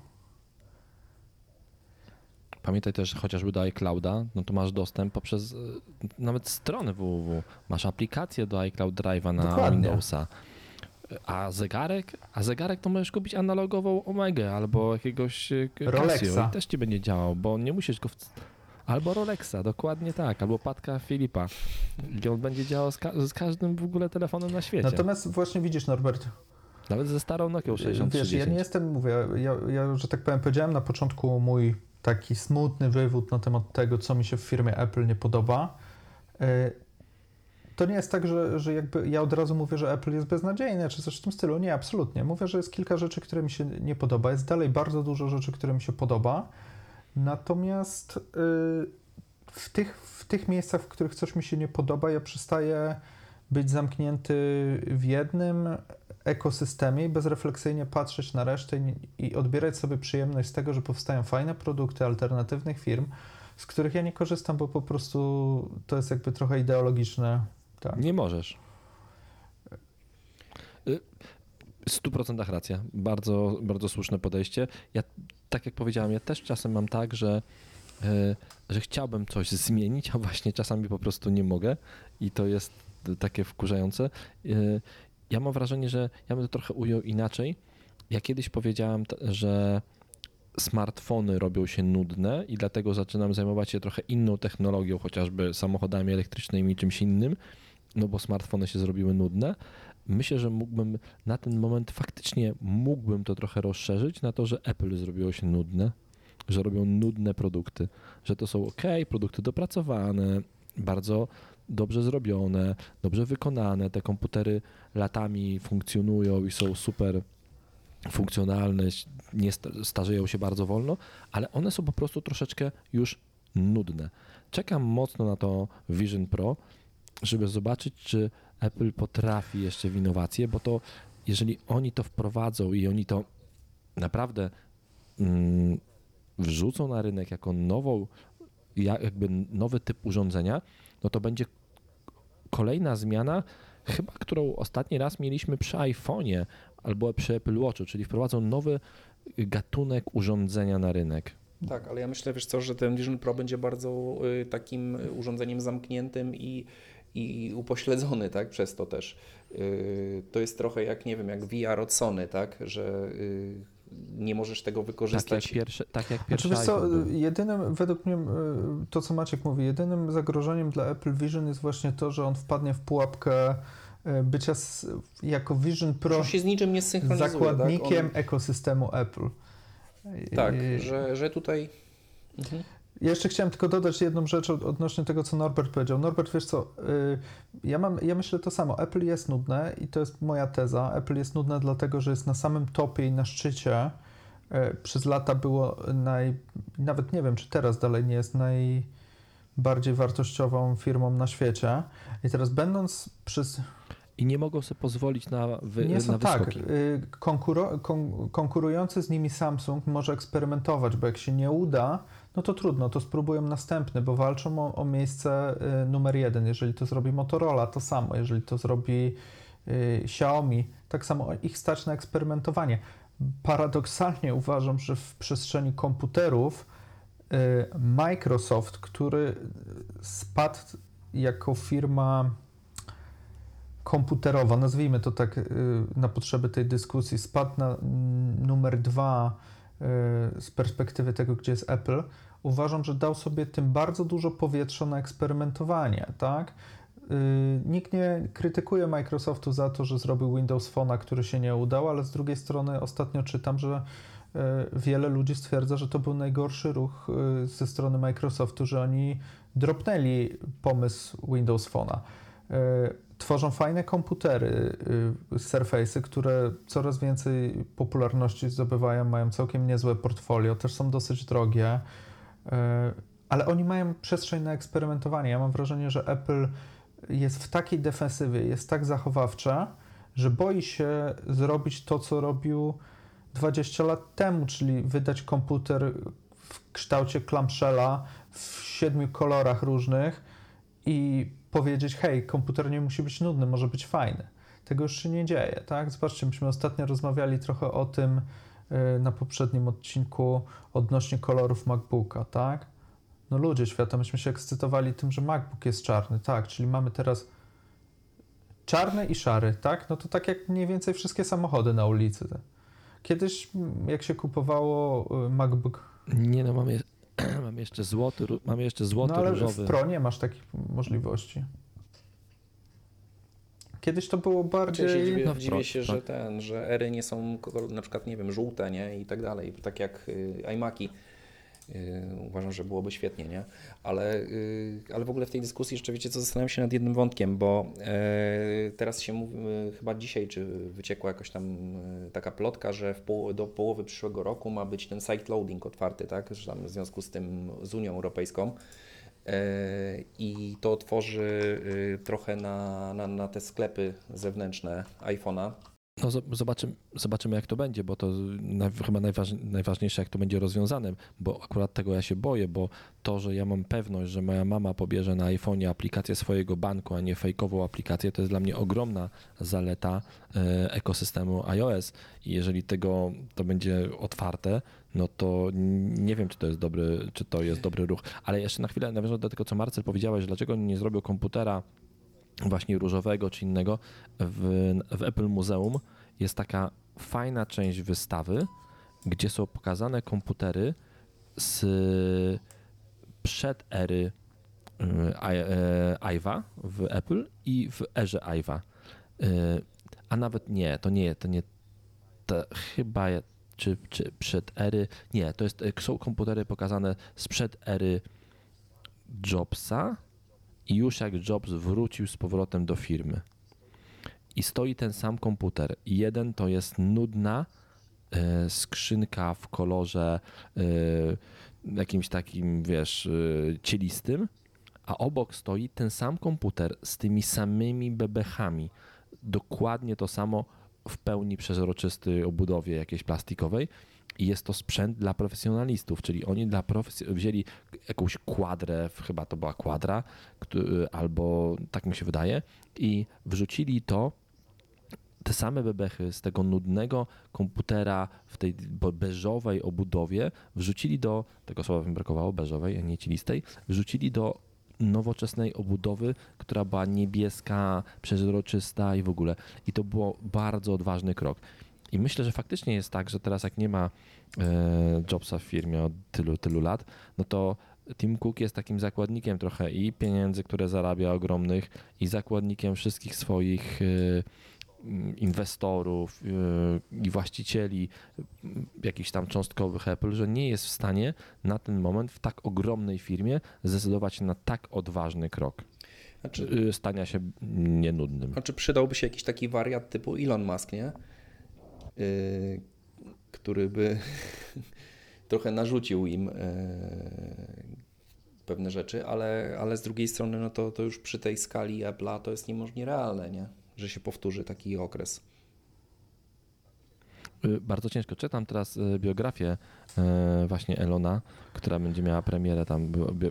Pamiętaj też chociażby do iClouda, no to masz dostęp poprzez y, nawet stronę www. Masz aplikację do iCloud Drive'a na Dokładnie. Windowsa. A zegarek? A zegarek to możesz kupić analogową Omegę albo jakiegoś y, Casio Rolexa. i też ci będzie działał, bo nie musisz go... W... Albo Rolexa, dokładnie tak, albo Patka Filipa. I on będzie działał z, ka- z każdym w ogóle telefonem na świecie. Natomiast właśnie widzisz, Norbert, Nawet ze starą Nokią sześćdziesiąt wiesz, ja nie jestem, mówię, ja, ja, że tak powiem, powiedziałem na początku mój taki smutny wywód na temat tego, co mi się w firmie Apple nie podoba. To nie jest tak, że, że jakby ja od razu mówię, że Apple jest beznadziejny, czy coś w tym stylu. Nie, absolutnie. Mówię, że jest kilka rzeczy, które mi się nie podoba. Jest dalej bardzo dużo rzeczy, które mi się podoba. Natomiast w tych, w tych miejscach, w których coś mi się nie podoba, ja przestaję być zamknięty w jednym ekosystemie i bezrefleksyjnie patrzeć na resztę i odbierać sobie przyjemność z tego, że powstają fajne produkty alternatywnych firm, z których ja nie korzystam, bo po prostu to jest jakby trochę ideologiczne. Tak. Nie możesz. W stu procentach racja. Bardzo, bardzo słuszne podejście. Ja, tak jak powiedziałem, ja też czasem mam tak, że, yy, że chciałbym coś zmienić, a właśnie czasami po prostu nie mogę i to jest takie wkurzające. Yy, ja mam wrażenie, że ja bym to trochę ujął inaczej. Ja kiedyś powiedziałem, t- że smartfony robią się nudne i dlatego zaczynam zajmować się trochę inną technologią, chociażby samochodami elektrycznymi, czymś innym, no bo smartfony się zrobiły nudne. Myślę, że mógłbym na ten moment faktycznie mógłbym to trochę rozszerzyć na to, że Apple zrobiło się nudne, że robią nudne produkty, że to są ok, produkty dopracowane, bardzo dobrze zrobione, dobrze wykonane, te komputery latami funkcjonują i są super funkcjonalne, nie starzeją się bardzo wolno, ale one są po prostu troszeczkę już nudne. Czekam mocno na to Vision Pro, żeby zobaczyć, czy Apple potrafi jeszcze w innowacje, bo to jeżeli oni to wprowadzą i oni to naprawdę mm, wrzucą na rynek jako nową, jakby nowy typ urządzenia, no to będzie kolejna zmiana, chyba którą ostatni raz mieliśmy przy iPhone'ie albo przy Apple Watchu, czyli wprowadzą nowy gatunek urządzenia na rynek. Tak, ale ja myślę, wiesz co, że ten Vision Pro będzie bardzo y, takim urządzeniem zamkniętym i, i upośledzony, tak, przez to też. Y, to jest trochę jak, nie wiem, jak V R od Sony, tak, że y, nie możesz tego wykorzystać. Tak jak pierwszy, tak jak pierwszy Znaczy, wiesz co, iPhone był. jedynym, według mnie, to co Maciek mówi, jedynym zagrożeniem dla Apple Vision jest właśnie to, że on wpadnie w pułapkę bycia z, jako Vision Pro Że się z niczym nie synchronizuje. zakładnikiem tak? On, ekosystemu Apple. tak, I, że, że tutaj... Mhm. Ja jeszcze chciałem tylko dodać jedną rzecz odnośnie tego, co Norbert powiedział. Norbert, wiesz co, ja, mam, ja myślę to samo. Apple jest nudne i to jest moja teza. Apple jest nudne dlatego, że jest na samym topie i na szczycie. Przez lata było naj... Nawet nie wiem, czy teraz dalej nie jest najbardziej wartościową firmą na świecie. I teraz będąc przez... i nie mogą sobie pozwolić na, wy, nie są, na tak, wyskoki. y, konkuro, kon, konkurujący z nimi Samsung może eksperymentować, bo jak się nie uda, no to trudno, to spróbują następny, bo walczą o, o miejsce y, numer jeden. Jeżeli to zrobi Motorola, to samo. Jeżeli to zrobi y, Xiaomi, tak samo ich stać na eksperymentowanie. Paradoksalnie uważam, że w przestrzeni komputerów y, Microsoft, który spadł jako firma komputerowa, nazwijmy to tak na potrzeby tej dyskusji, spadł na numer dwa z perspektywy tego, gdzie jest Apple, uważam, że dał sobie tym bardzo dużo powietrza na eksperymentowanie, tak? Nikt nie krytykuje Microsoftu za to, że zrobił Windows Phone'a, który się nie udał, ale z drugiej strony ostatnio czytam, że wiele ludzi stwierdza, że to był najgorszy ruch ze strony Microsoftu, że oni dropnęli pomysł Windows Phone'a. Tworzą fajne komputery, Surface'y, które coraz więcej popularności zdobywają, mają całkiem niezłe portfolio, też są dosyć drogie, ale oni mają przestrzeń na eksperymentowanie. Ja mam wrażenie, że Apple jest w takiej defensywie, jest tak zachowawcze, że boi się zrobić to, co robił dwadzieścia lat temu, czyli wydać komputer w kształcie clamshella w siedmiu kolorach różnych i powiedzieć, hej, komputer nie musi być nudny, może być fajny. Tego już się nie dzieje, tak? Zobaczcie, myśmy ostatnio rozmawiali trochę o tym yy, na poprzednim odcinku odnośnie kolorów MacBooka, tak? No ludzie świata, myśmy się ekscytowali tym, że MacBook jest czarny, tak? Czyli mamy teraz czarny i szary, tak? No to tak jak mniej więcej wszystkie samochody na ulicy. Tak? Kiedyś, jak się kupowało MacBook... Nie no, mamy, mamy jeszcze złoty, mamy jeszcze złoty, no ale różowy. w Pro nie masz takich możliwości. Kiedyś to było bardziej... Ja się dziwię, no, dziwię się, tak. że ten, że ery nie są na przykład, nie wiem, żółte, nie? I tak dalej, tak jak y, iMaki. Yy, uważam, że byłoby świetnie, nie? Ale, yy, ale w ogóle w tej dyskusji jeszcze wiecie co, zastanawiam się nad jednym wątkiem, bo yy, teraz się mówi, yy, chyba dzisiaj, czy wyciekła jakaś tam yy, taka plotka, że w poł- do połowy przyszłego roku ma być ten site loading otwarty, tak? Że tam w związku z tym z Unią Europejską. Yy, I to otworzy yy, trochę na, na, na te sklepy zewnętrzne iPhone'a. No zobaczymy, zobaczymy jak to będzie, bo to na, chyba najważ, najważniejsze jak to będzie rozwiązane, bo akurat tego ja się boję, bo to, że ja mam pewność, że moja mama pobierze na iPhone'ie aplikację swojego banku, a nie fejkową aplikację, to jest dla mnie ogromna zaleta e, ekosystemu iOS i jeżeli tego to będzie otwarte, no to nie wiem, czy to jest dobry, czy to jest dobry ruch, ale jeszcze na chwilę nawiążę do tego, co Marcel powiedziałeś, dlaczego oni nie zrobią komputera właśnie różowego czy innego. W, w Apple Muzeum jest taka fajna część wystawy, gdzie są pokazane komputery z przed ery Ive'a w Apple i w erze Ive'a. A nawet nie, to nie, to nie, to chyba czy, czy przed ery, nie, to jest, są komputery pokazane sprzed ery Jobsa, i już jak Jobs wrócił z powrotem do firmy. I stoi ten sam komputer. Jeden to jest nudna y, skrzynka w kolorze y, jakimś takim, wiesz, y, cielistym, a obok stoi ten sam komputer z tymi samymi bebechami. Dokładnie to samo w pełni przezroczystej obudowie jakiejś plastikowej. I jest to sprzęt dla profesjonalistów, czyli oni dla profes- wzięli jakąś kwadrę, chyba to była kwadra, który, albo tak mi się wydaje, i wrzucili to, te same bebechy z tego nudnego komputera w tej beżowej obudowie, wrzucili do, tego słowa mi brakowało, beżowej, a nie cielistej, wrzucili do nowoczesnej obudowy, która była niebieska, przezroczysta i w ogóle. I to był bardzo odważny krok. I myślę, że faktycznie jest tak, że teraz jak nie ma e, Jobsa w firmie od tylu, tylu lat, no to Tim Cook jest takim zakładnikiem trochę i pieniędzy, które zarabia ogromnych, i zakładnikiem wszystkich swoich e, inwestorów e, i właścicieli jakichś tam cząstkowych Apple, że nie jest w stanie na ten moment w tak ogromnej firmie zdecydować się na tak odważny krok. Znaczy, stania się nienudnym. Znaczy przydałby się jakiś taki wariat typu Elon Musk, nie? Yy, który by trochę narzucił im yy, pewne rzeczy, ale, ale z drugiej strony no to, to już przy tej skali Apple'a to jest niemożliwie realne, nie? że się powtórzy taki okres. Bardzo ciężko. Czytam teraz biografię właśnie Elona, która będzie miała premierę tam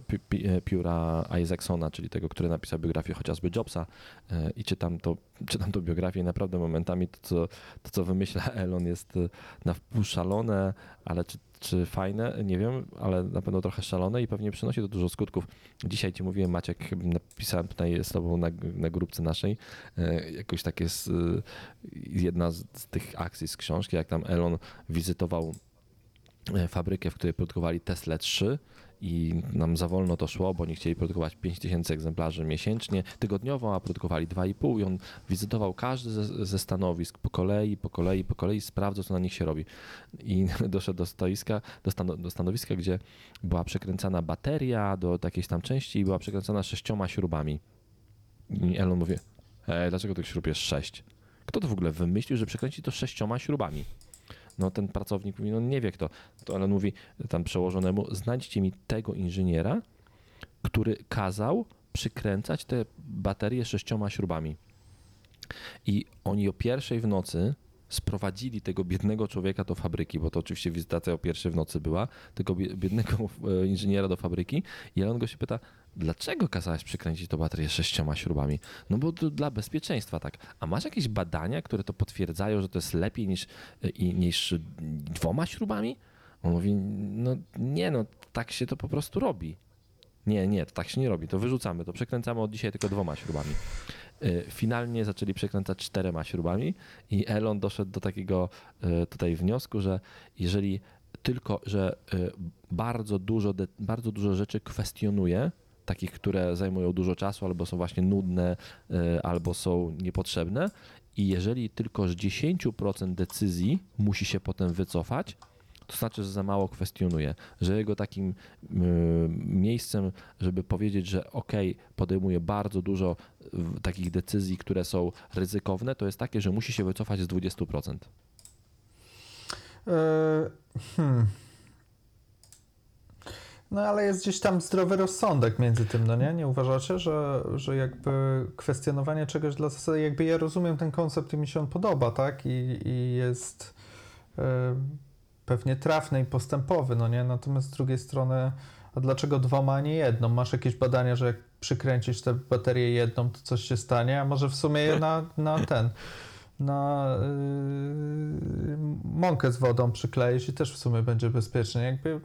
pióra Isaacsona, czyli tego, który napisał biografię chociażby Jobsa, i czytam to, czytam tą biografię i naprawdę momentami to co, to, co wymyśla Elon, jest na wpół szalone, ale czy, czy fajne, nie wiem, ale na pewno trochę szalone i pewnie przynosi to dużo skutków. Dzisiaj ci mówiłem, Maciek, napisałem tutaj z tobą na, na grupce naszej, jakoś tak jest jedna z, z tych akcji z książki, jak tam Elon wizytował fabrykę, w której produkowali Tesla trzy i nam za wolno to szło, bo oni chcieli produkować pięć tysięcy egzemplarzy miesięcznie, tygodniowo, a produkowali dwa i pół i on wizytował każdy ze, ze stanowisk po kolei, po kolei, po kolei, sprawdzał, co na nich się robi. I doszedł do stoiska, do, stano, do stanowiska, gdzie była przekręcana bateria do jakiejś tam części i była przekręcana sześcioma śrubami. I Elon mówi, e, dlaczego tych śrub jest sześć? Kto to w ogóle wymyślił, że przekręci to sześcioma śrubami? No ten pracownik mówi, no nie wie kto. To Elon mówi tam przełożonemu, znajdźcie mi tego inżyniera, który kazał przykręcać te baterie sześcioma śrubami. I oni o pierwszej w nocy sprowadzili tego biednego człowieka do fabryki, bo to oczywiście wizytacja o pierwszej w nocy była, tego biednego inżyniera do fabryki i Elon go się pyta, dlaczego kazałeś przykręcić tą baterię sześcioma śrubami? No bo to dla bezpieczeństwa, tak. A masz jakieś badania, które to potwierdzają, że to jest lepiej niż, niż dwoma śrubami? On mówi, no nie, no tak się to po prostu robi. Nie, nie, to tak się nie robi, to wyrzucamy, to przekręcamy od dzisiaj tylko dwoma śrubami. Finalnie zaczęli przekręcać czterema śrubami i Elon doszedł do takiego tutaj wniosku, że jeżeli tylko, że bardzo dużo, bardzo dużo rzeczy kwestionuje, takich, które zajmują dużo czasu, albo są właśnie nudne, albo są niepotrzebne i jeżeli tylko z dziesięć procent decyzji musi się potem wycofać, to znaczy, że za mało kwestionuje, że jego takim y, miejscem, żeby powiedzieć, że ok, podejmuje bardzo dużo y, takich decyzji, które są ryzykowne, to jest takie, że musi się wycofać z dwadzieścia procent. Yy, hmm. No ale jest gdzieś tam zdrowy rozsądek między tym, no nie? Nie uważacie, że, że jakby kwestionowanie czegoś dla zasady, jakby ja rozumiem ten koncept i mi się on podoba, tak? I, i jest yy, pewnie trafny i postępowy, no nie? Natomiast z drugiej strony, a dlaczego dwoma, a nie jedną? Masz jakieś badania, że jak przykręcisz tę baterię jedną, to coś się stanie, a może w sumie je na, na ten, na yy, mąkę z wodą przykleisz i też w sumie będzie bezpiecznie, jakby...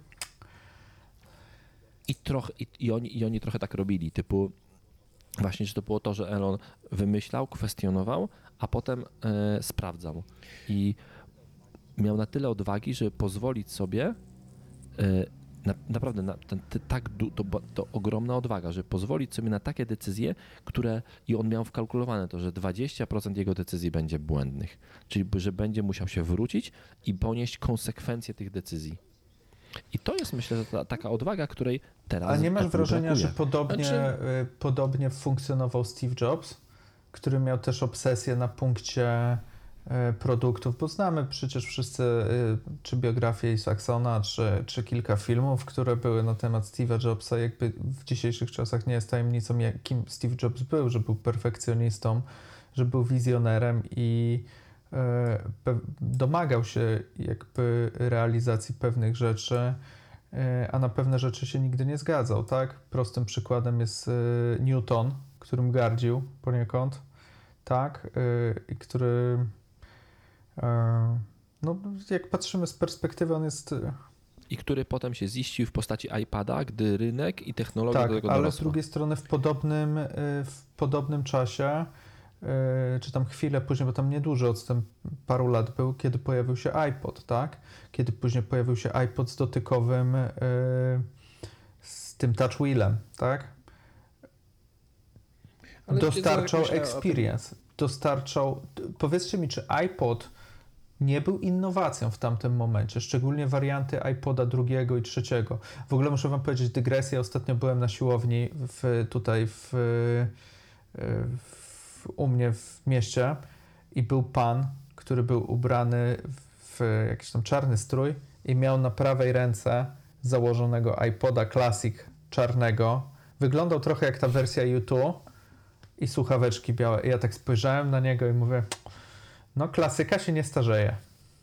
I, trochę, i, i, oni, I oni trochę tak robili, typu właśnie, że to było to, że Elon wymyślał, kwestionował, a potem e, sprawdzał. I miał na tyle odwagi, żeby pozwolić sobie, e, na, naprawdę na, ten, te, tak, to, to ogromna odwaga, żeby pozwolić sobie na takie decyzje, które i on miał wkalkulowane to, że dwadzieścia procent jego decyzji będzie błędnych, czyli że będzie musiał się wrócić i ponieść konsekwencje tych decyzji. I to jest, myślę, że ta, taka odwaga, której teraz A nie masz tak wrażenia, brakuje. że podobnie, Znaczy... podobnie funkcjonował Steve Jobs, który miał też obsesję na punkcie produktów, bo znamy przecież wszyscy czy biografię Isaacsona, czy, czy kilka filmów, które były na temat Steve'a Jobsa. Jakby w dzisiejszych czasach nie jest tajemnicą, kim Steve Jobs był, że był perfekcjonistą, że był wizjonerem i domagał się jakby realizacji pewnych rzeczy, a na pewne rzeczy się nigdy nie zgadzał, tak? Prostym przykładem jest Newton, którym gardził poniekąd, tak? I który, no jak patrzymy z perspektywy, on jest... I który potem się ziścił w postaci iPada, gdy rynek i technologia tak, do tego dorosła. dorosła. Ale z drugiej strony w podobnym, w podobnym czasie czy tam chwilę później, bo tam nieduży odstęp paru lat był, kiedy pojawił się iPod, tak? Kiedy później pojawił się iPod z dotykowym, yy, z tym touch wheelem, tak? Ale dostarczał experience, dostarczał... Powiedzcie mi, czy iPod nie był innowacją w tamtym momencie, szczególnie warianty iPoda drugiego i trzeciego. W ogóle muszę wam powiedzieć dygresję, ostatnio byłem na siłowni w, tutaj w, w u mnie w mieście i był pan, który był ubrany w jakiś tam czarny strój i miał na prawej ręce założonego iPoda Classic czarnego. Wyglądał trochę jak ta wersja U dwa i słuchaweczki białe. I ja tak spojrzałem na niego i mówię, no klasyka się nie starzeje.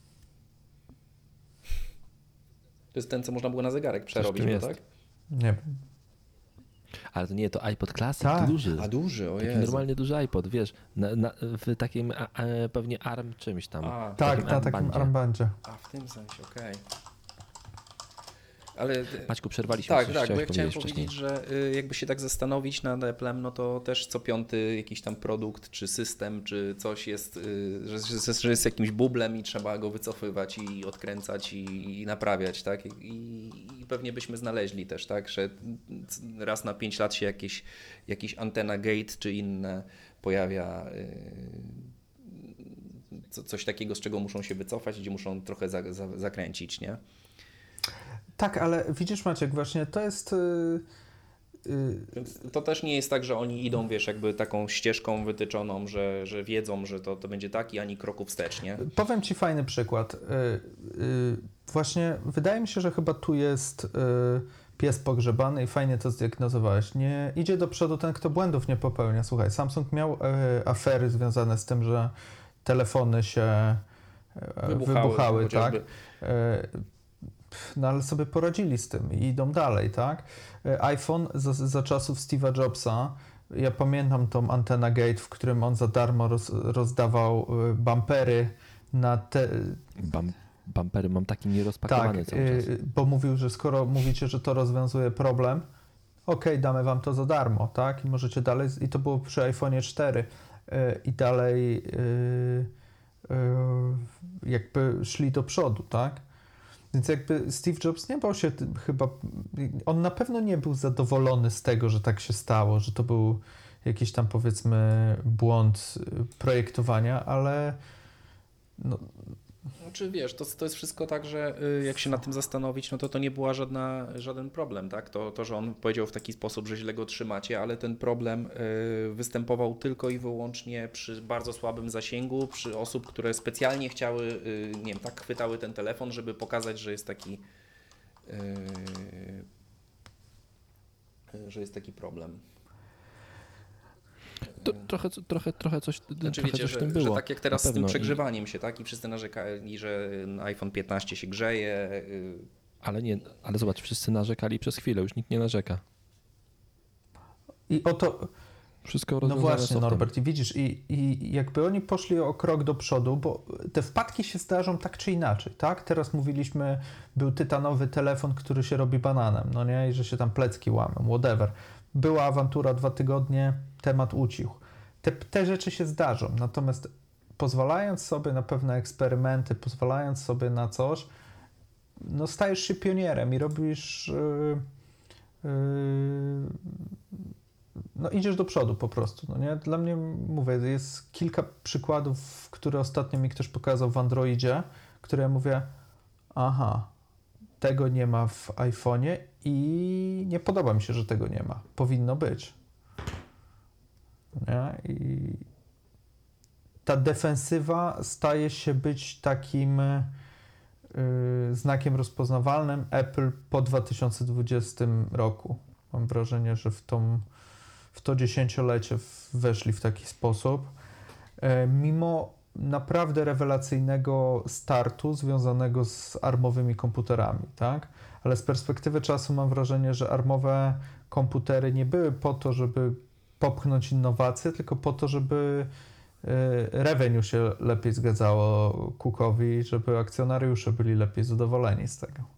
To jest ten, co można było na zegarek przerobić, tym no, jest. tak? Nie wiem. Ale to nie, to iPod Classic, Tak. duży. A duży, o Taki Jezu. normalnie duży iPod, wiesz, na, na, w takim a, a, pewnie ARM czymś tam. A, w Tak, takim na takim armbandzie. armbandzie. A, w tym sensie, okej. Ale... Maćku, przerwaliśmy Tak, coś, tak, bo ja chciałeś chciałem powiedzieć powiedzieć, że y, jakby się tak zastanowić nad Apple'em, no to też co piąty jakiś tam produkt, czy system, czy coś jest, y, że, że, że jest jakimś bublem i trzeba go wycofywać i odkręcać i, i naprawiać, tak? I, I pewnie byśmy znaleźli też, tak, że raz na pięć lat się jakieś, jakieś antena gate czy inne pojawia, y, co, coś takiego, z czego muszą się wycofać, gdzie muszą trochę za, za, zakręcić, nie? Tak, ale widzisz Maciek, właśnie to jest... Yy, yy, Więc to też nie jest tak, że oni idą, wiesz, jakby taką ścieżką wytyczoną, że, że wiedzą, że to, to będzie taki, ani kroku wstecz, nie? Powiem Ci fajny przykład. Yy, yy, właśnie wydaje mi się, że chyba tu jest yy, pies pogrzebany i fajnie to zdiagnozowałeś. Nie idzie do przodu ten, kto błędów nie popełnia. Słuchaj, Samsung miał yy, afery związane z tym, że telefony się yy, Wybuchały, wybuchały, tak? chociażby. Yy, No ale sobie poradzili z tym i idą dalej, tak? iPhone za, za czasów Steve'a Jobsa, ja pamiętam tą Antenna Gate, w którym on za darmo roz, rozdawał bumpery na te... Bam, bumpery mam taki nierozpakowany Tak, cały czas. bo mówił, że skoro mówicie, że to rozwiązuje problem, okej, okay, damy wam to za darmo, tak? I możecie dalej... I to było przy iPhone'ie cztery. I dalej jakby szli do przodu, tak? Więc jakby Steve Jobs nie bał się chyba, on na pewno nie był zadowolony z tego, że tak się stało, że to był jakiś tam powiedzmy błąd projektowania, ale no... Znaczy wiesz, to, to jest wszystko tak, że jak się nad tym zastanowić, no to to nie była żadna, żaden problem, tak? To, to, że on powiedział w taki sposób, że źle go trzymacie, ale ten problem występował tylko i wyłącznie przy bardzo słabym zasięgu, przy osób, które specjalnie chciały, nie wiem, tak chwytały ten telefon, żeby pokazać, że jest taki, że jest taki problem. To, trochę, trochę, trochę coś, Znaczy, trochę wiecie, coś w że, tym było. że tak jak teraz na z tym pewno. przegrzewaniem się, tak? I wszyscy narzekali, że iPhone piętnaście się grzeje. Ale nie, ale zobacz, wszyscy narzekali przez chwilę, już nikt nie narzeka. I oto... Wszystko No rozwiązane właśnie, softem. Norbert, i widzisz, i, i jakby oni poszli o krok do przodu, bo te wpadki się zdarzą tak czy inaczej, tak? Teraz mówiliśmy, był tytanowy telefon, który się robi bananem, no nie? I że się tam plecki łamią, whatever. Była awantura dwa tygodnie, temat ucichł. Te, te rzeczy się zdarzą, natomiast pozwalając sobie na pewne eksperymenty, pozwalając sobie na coś, no stajesz się pionierem i robisz... Yy, yy, no idziesz do przodu po prostu, no nie? Dla mnie, mówię, jest kilka przykładów, które ostatnio mi ktoś pokazał w Androidzie, które ja mówię, aha, tego nie ma w iPhone'ie i nie podoba mi się, że tego nie ma. Powinno być. Nie? I ta defensywa staje się być takim yy, znakiem rozpoznawalnym Apple po dwa tysiące dwudziestym roku. Mam wrażenie, że w tą w to dziesięciolecie weszli w taki sposób. E, mimo naprawdę rewelacyjnego startu związanego z armowymi komputerami, tak? Ale z perspektywy czasu mam wrażenie, że armowe komputery nie były po to, żeby popchnąć innowacje, tylko po to, żeby e, revenue się lepiej zgadzało Cookowi, żeby akcjonariusze byli lepiej zadowoleni z tego.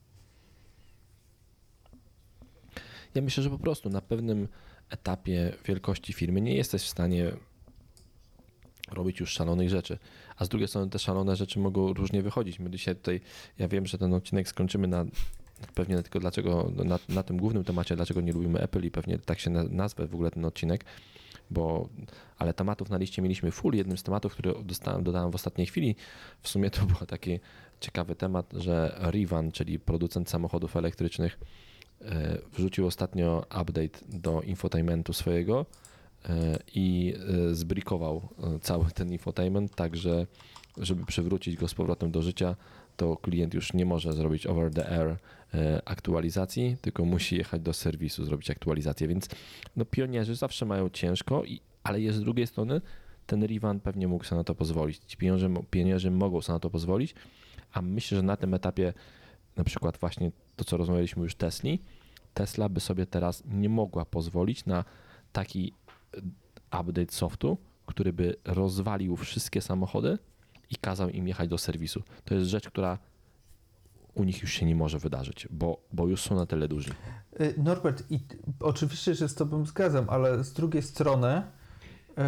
Ja myślę, że po prostu na pewnym etapie wielkości firmy nie jesteś w stanie robić już szalonych rzeczy, a z drugiej strony te szalone rzeczy mogą różnie wychodzić. My dzisiaj tutaj, ja wiem, że ten odcinek skończymy na pewnie tylko dlaczego, na, na tym głównym temacie, dlaczego nie lubimy Apple i pewnie tak się nazwę w ogóle ten odcinek, bo, ale tematów na liście mieliśmy full. Jednym z tematów, który dostałem, dodałem w ostatniej chwili, w sumie to był taki ciekawy temat, że Rivian, czyli producent samochodów elektrycznych, wrzucił ostatnio update do infotainmentu swojego i zbrikował cały ten infotainment, tak że żeby przywrócić go z powrotem do życia, to klient już nie może zrobić over the air aktualizacji, tylko musi jechać do serwisu, zrobić aktualizację, więc no pionierzy zawsze mają ciężko, ale jest z drugiej strony ten Rivian pewnie mógł sobie na to pozwolić. Ci pieniądze, pieniądze mogą sobie na to pozwolić, a myślę, że na tym etapie na przykład właśnie to, co rozmawialiśmy już Tesli, Tesla by sobie teraz nie mogła pozwolić na taki update softu, który by rozwalił wszystkie samochody i kazał im jechać do serwisu. To jest rzecz, która u nich już się nie może wydarzyć, bo, bo już są na tyle duży. Norbert, i oczywiście się z tobą zgadzam, ale z drugiej strony yy,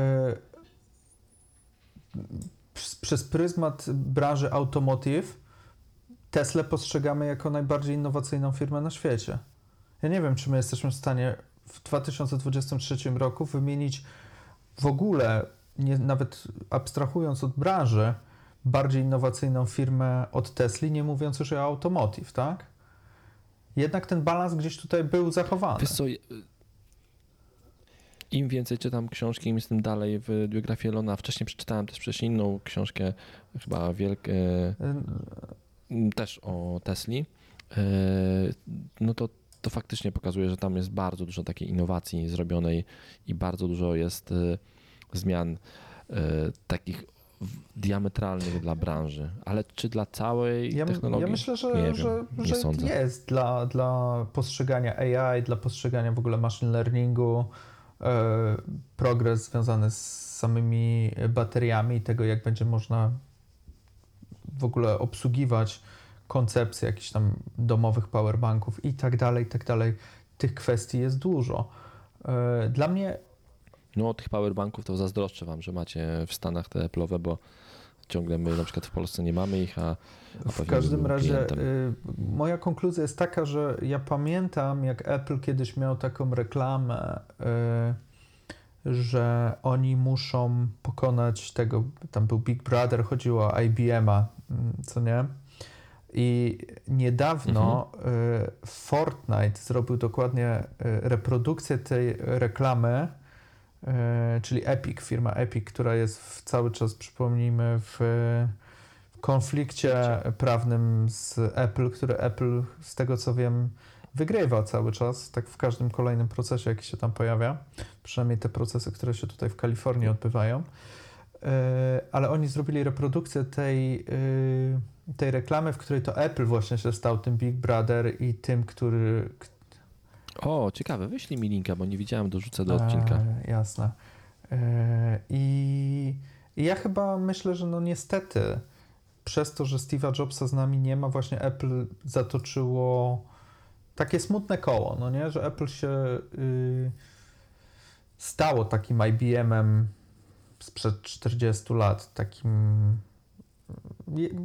przez pryzmat branży automotive Tesla postrzegamy jako najbardziej innowacyjną firmę na świecie. Ja nie wiem, czy my jesteśmy w stanie w dwa tysiące dwudziestym trzecim roku wymienić w ogóle, nie, nawet abstrahując od branży, bardziej innowacyjną firmę od Tesli, nie mówiąc już o automotive, tak? Jednak ten balans gdzieś tutaj był zachowany. Wiesz co, im więcej czytam książki, im jestem dalej w biografii Elona. Wcześniej przeczytałem też przecież inną książkę, chyba wielkie, też o Tesli. No to, to faktycznie pokazuje, że tam jest bardzo dużo takiej innowacji zrobionej i bardzo dużo jest zmian takich diametralnych dla branży, ale czy dla całej ja, technologii? Ja myślę, że, nie że, wiem, że sądzę. jest dla, dla postrzegania A I, dla postrzegania w ogóle machine learningu, e, progres związany z samymi bateriami, tego jak będzie można w ogóle obsługiwać koncepcję jakichś tam domowych powerbanków i tak dalej, i tak dalej. Tych kwestii jest dużo. E, dla mnie No tych powerbanków to zazdroszczę wam, że macie w Stanach te Apple'owe, bo ciągle my na przykład w Polsce nie mamy ich, a, a w każdym razie klientem. y, moja konkluzja jest taka, że ja pamiętam, jak Apple kiedyś miał taką reklamę, y, że oni muszą pokonać tego, tam był Big Brother, chodziło o I B M-a, y, co nie? I niedawno mhm. y, Fortnite zrobił dokładnie y, reprodukcję tej reklamy, czyli Epic, firma Epic, która jest w, cały czas, przypomnijmy, w, w konflikcie prawnym z Apple, który Apple, z tego co wiem, wygrywa cały czas, tak w każdym kolejnym procesie, jaki się tam pojawia, przynajmniej te procesy, które się tutaj w Kalifornii odbywają, ale oni zrobili reprodukcję tej, tej reklamy, w której to Apple właśnie się stał tym Big Brother i tym, który... O, ciekawe, wyślij mi linka, bo nie widziałem, dorzucę do odcinka. E, jasne. E, i, I ja chyba myślę, że no niestety przez to, że Steve'a Jobsa z nami nie ma, właśnie Apple zatoczyło takie smutne koło, no nie? Że Apple się y, stało takim I B M-em sprzed czterdziestu lat, takim y, y,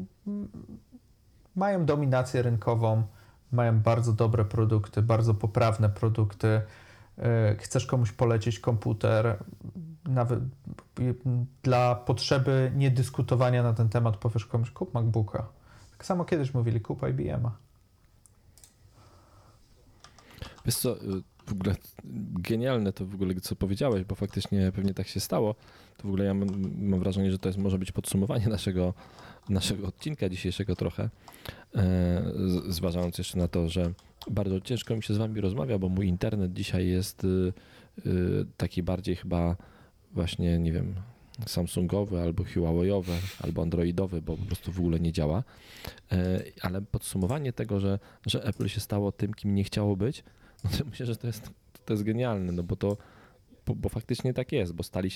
mają dominację rynkową, mają bardzo dobre produkty, bardzo poprawne produkty. Chcesz komuś polecić komputer, nawet dla potrzeby niedyskutowania na ten temat powiesz komuś, kup MacBooka. Tak samo kiedyś mówili, kup I B M-a. Wiesz co, w ogóle genialne to w ogóle, co powiedziałeś, bo faktycznie pewnie tak się stało. To w ogóle ja mam, mam wrażenie, że to jest, może być podsumowanie naszego, naszego odcinka dzisiejszego trochę, z, zważając jeszcze na to, że bardzo ciężko mi się z wami rozmawia, bo mój internet dzisiaj jest y, y, taki bardziej chyba właśnie, nie wiem, Samsungowy albo Huawei'owy, albo Androidowy, bo po prostu w ogóle nie działa. Y, ale podsumowanie tego, że, że Apple się stało tym, kim nie chciało być, no to myślę, że to jest, to jest genialne, no bo to bo, bo faktycznie tak jest, bo stali się